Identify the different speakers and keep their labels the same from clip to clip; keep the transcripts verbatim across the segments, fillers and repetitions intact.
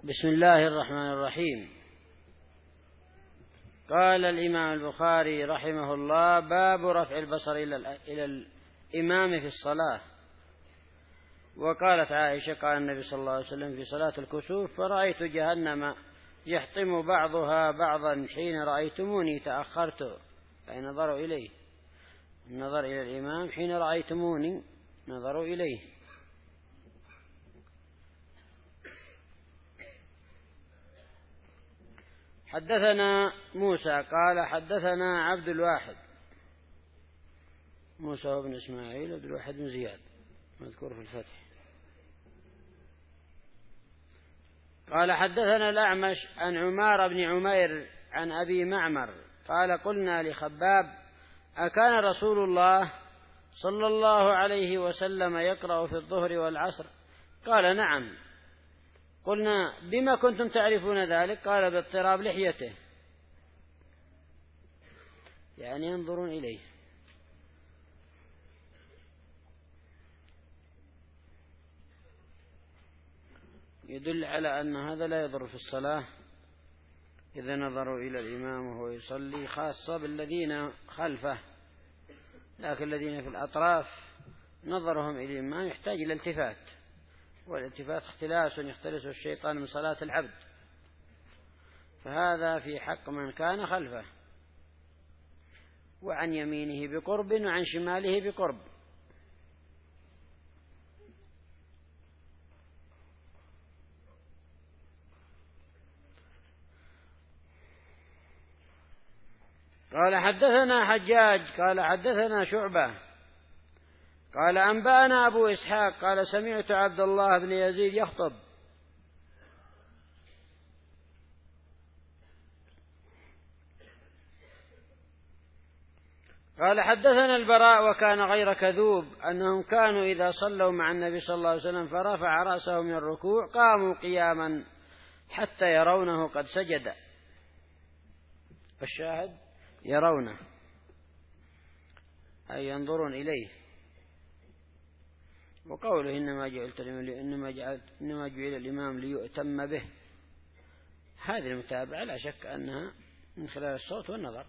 Speaker 1: بسم الله الرحمن الرحيم. قال الإمام البخاري رحمه الله: باب رفع البصر إلى الإمام في الصلاة. وقالت عائشة: قال النبي صلى الله عليه وسلم في صلاة الكسوف: فرأيت جهنم يحطم بعضها بعضا حين رأيتموني تأخرت. أي نظروا إليه، النظر إلى الإمام حين رأيتموني نظروا إليه. حدثنا موسى قال حدثنا عبد الواحد، موسى بن إسماعيل عبد الواحد بن زياد مذكور في الفتح. قال حدثنا الأعمش عن عمار بن عمير عن أبي معمر قال: قلنا لخباب: أكان رسول الله صلى الله عليه وسلم يقرأ في الظهر والعصر؟ قال: نعم. قلنا: بما كنتم تعرفون ذلك؟ قال: باضطراب لحيته، يعني ينظرون إليه. يدل على أن هذا لا يضر في الصلاة إذا نظروا إلى الإمام وهو يصلي، خاصة بالذين خلفه، لكن الذين في الأطراف نظرهم إلى الإمام يحتاج إلى التفات، والالتفات اختلاس يختلسه الشيطان من صلاة العبد، فهذا في حق من كان خلفه، وعن يمينه بقرب وعن شماله بقرب. قال حدثنا حجاج قال حدثنا شعبة قال أنبأنا أبو إسحاق قال: سمعت عبد الله بن يزيد يخطب. قال حدثنا البراء وكان غير كذوب أنهم كانوا إذا صلوا مع النبي صلى الله عليه وسلم فرفع رأسه من الركوع قاموا قياما حتى يرونه قد سجد. الشاهد يرونه أي ينظرون إليه. وقوله: إنما جعلت إنما جعلت إنما جعل الإمام ليؤتم به، هذه المتابعة لا شك أنها من خلال الصوت والنظر.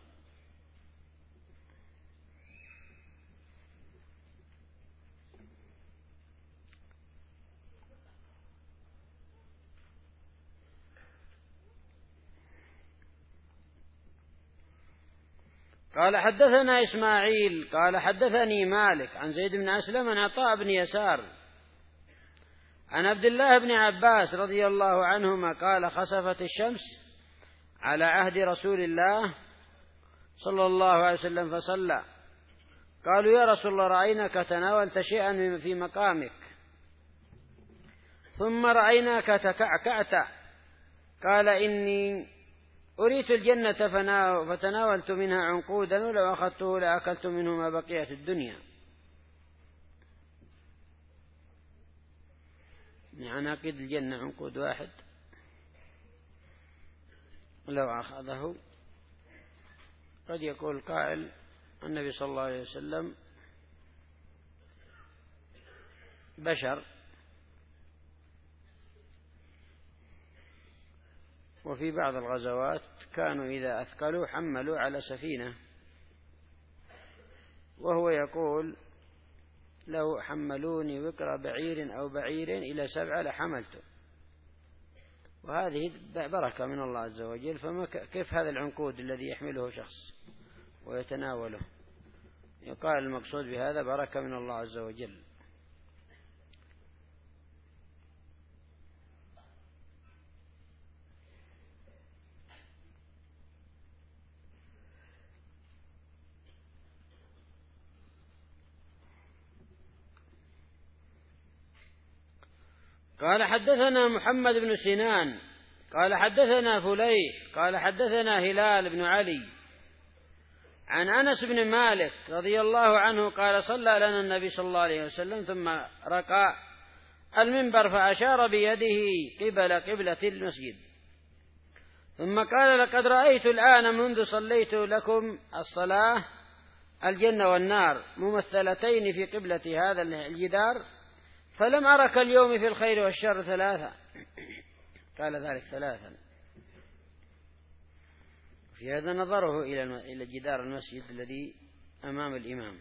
Speaker 1: قال حدثنا إسماعيل قال حدثني مالك عن زيد بن أسلم عن عطاء بن يسار عن عبد الله بن عباس رضي الله عنهما قال: خسفت الشمس على عهد رسول الله صلى الله عليه وسلم فصلى. قالوا: يا رسول الله، رأيناك تناولت شيئا في مقامك، ثم رأيناك تكعكعت. قال: إني أريت الجنة فتناولت منها عنقودا، ولو أخذته لأكلت منه ما بقيت الدنيا. يعني أكيد الجنة عنقود واحد لو أخذه. قد يقول قائل: النبي صلى الله عليه وسلم بشر، وفي بعض الغزوات كانوا إذا أثقلوا حملوا على سفينة، وهو يقول: لو حملوني وكر بعير أو بعير إلى سبعة لحملته. وهذه بركة من الله عز وجل، فما كيف هذا العنقود الذي يحمله شخص ويتناوله؟ يقال المقصود بهذا بركة من الله عز وجل. قال حدثنا محمد بن سنان قال حدثنا فليح قال حدثنا هلال بن علي عن أنس بن مالك رضي الله عنه قال: صلى لنا النبي صلى الله عليه وسلم ثم رقى المنبر فأشار بيده قبل قبلة المسجد، ثم قال: لقد رأيت الآن منذ صليت لكم الصلاة الجنة والنار ممثلتين في قبلة هذا الجدار، فلم أرك اليوم في الخير والشر ثلاثة. قال ذلك ثلاثا. في هذا نظره إلى جدار المسجد الذي أمام الإمام.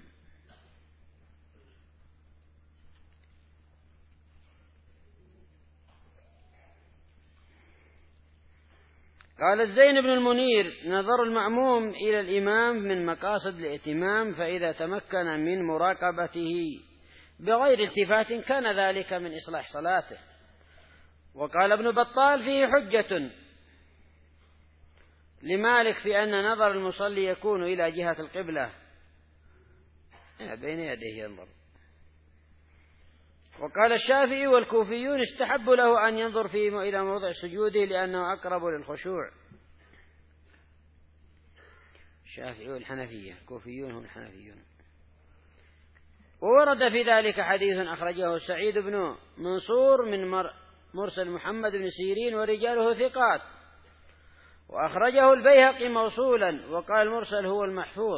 Speaker 1: قال الزين بن المنير: نظر المأموم إلى الإمام من مقاصد الائتمام، فإذا تمكن من مراقبته بغير التفات كان ذلك من إصلاح صلاته. وقال ابن بطال: فيه حجة لمالك في أن نظر المصلي يكون إلى جهة القبلة بين يديه ينظر. وقال الشافعي والكوفيون: استحبوا له أن ينظر فيه إلى موضع سجوده لأنه أقرب للخشوع. الشافعي والحنفية، الكوفيون هم الحنفيون. وورد في ذلك حديث أخرجه سعيد بن منصور من مرسل محمد بن سيرين ورجاله ثقات، وأخرجه البيهقي موصولا، وقال المرسل هو المحفوظ.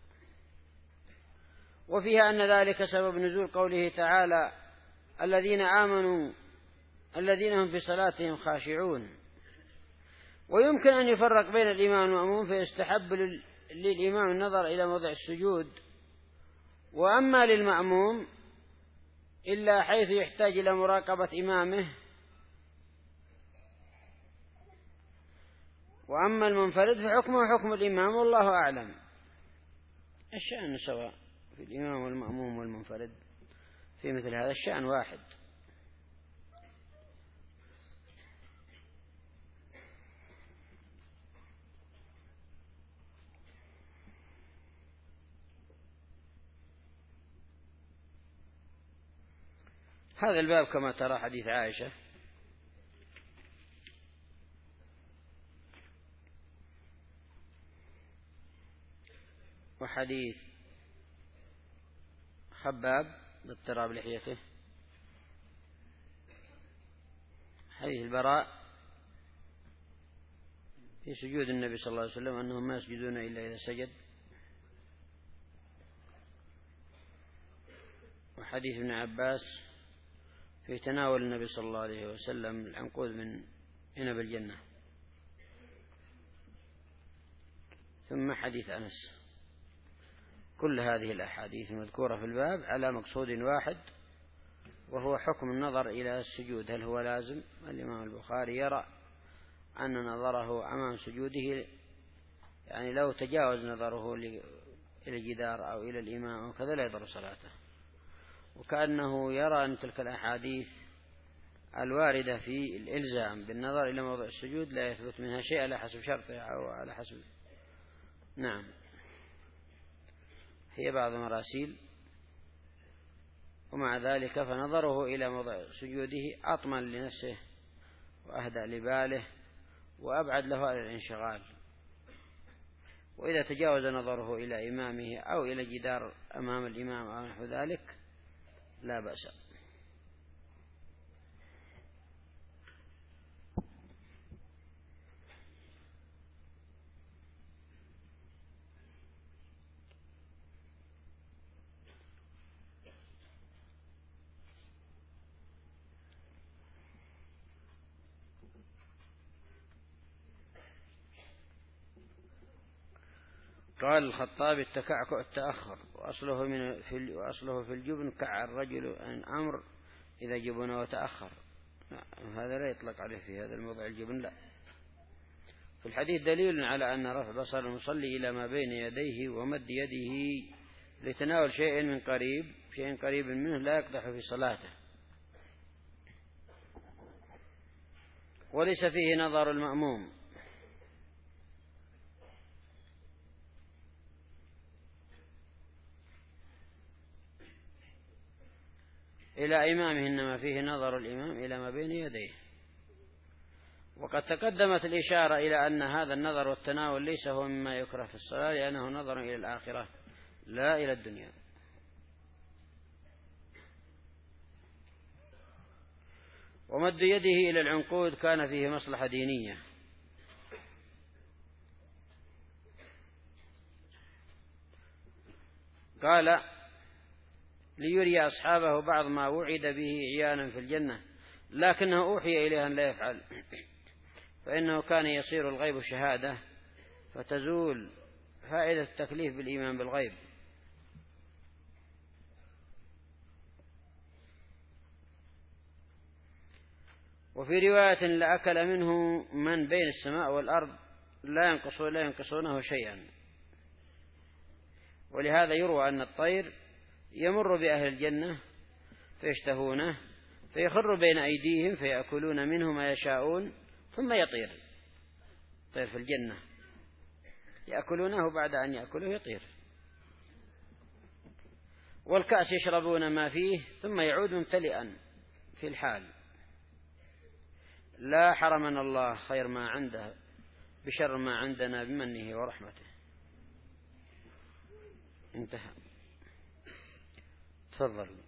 Speaker 1: وفيها أن ذلك سبب نزول قوله تعالى: الذين آمنوا الذين هم في صلاتهم خاشعون. ويمكن أن يفرق بين الإمام والمأموم، فيستحب للإمام النظر إلى موضع السجود، وأما للمأموم إلا حيث يحتاج إلى مراقبة إمامه، وأما المنفرد فحكمه حكم الإمام والله أعلم. الشأن سواء في الإمام والمأموم والمنفرد في مثل هذا الشأن واحد. هذا الباب كما ترى حديث عائشة وحديث خباب باضطراب لحيته، حديث البراء في سجود النبي صلى الله عليه وسلم أنهم ما يسجدون إلا إذا سجد، وحديث ابن عباس في تناول النبي صلى الله عليه وسلم العنقود من عنب الجنة، ثم حديث أنس. كل هذه الأحاديث المذكورة في الباب على مقصود واحد، وهو حكم النظر إلى السجود. هل هو لازم؟ الإمام البخاري يرى أن نظره أمام سجوده، يعني لو تجاوز نظره إلى الجدار أو إلى الإمام وكذا لا يضر صلاته. وكأنه يرى أن تلك الأحاديث الواردة في الإلزام بالنظر إلى موضع السجود لا يثبت منها شيء على حسب شرطه أو على حسب. نعم، هي بعض مراسيل. ومع ذلك فنظره إلى موضع سجوده أطمن لنفسه وأهدأ لباله وأبعد له على الانشغال. وإذا تجاوز نظره إلى إمامه أو إلى جدار أمام الإمام أو نحو ذلك لا بأس. قال الخطابي: التكعكع التأخر، وأصله, من في وأصله في الجبن كع الرجل عن أمر إذا جبن وتأخر. هذا لا يطلق عليه في هذا الموضع الجبن، لا. في الحديث دليل على أن رفع بصر المصلي إلى ما بين يديه ومد يده لتناول شيء من قريب شيء قريب منه لا يقدح في صلاته، وليس فيه نظر المأموم. إلى إمامه، إنما فيه نظر الإمام إلى ما بين يديه. وقد تقدمت الإشارة إلى أن هذا النظر والتناول ليس هو مما يكره في الصلاة، لأنه نظر إلى الآخرة لا إلى الدنيا. ومد يده إلى العنقود كان فيه مصلحة دينية، قال: ليري أصحابه بعض ما وعد به عيانا في الجنة، لكنه أوحي إليه أن لا يفعل. فإنه كان يصير الغيب شهادة فتزول فائدة التكليف بالإيمان بالغيب. وفي رواية لأكل منه من بين السماء والأرض لا ينقصون لا ينقصونه شيئا. ولهذا يروى أن الطير يمر بأهل الجنة فيشتهونه فيخر بين أيديهم فيأكلون منه ما يشاءون ثم يطير. طير في الجنة يأكلونه بعد أن يأكله يطير. والكأس يشربون ما فيه ثم يعود ممتلئا في الحال. لا حرمنا الله خير ما عنده بشر ما عندنا بمنه ورحمته. انتهى. تفضل.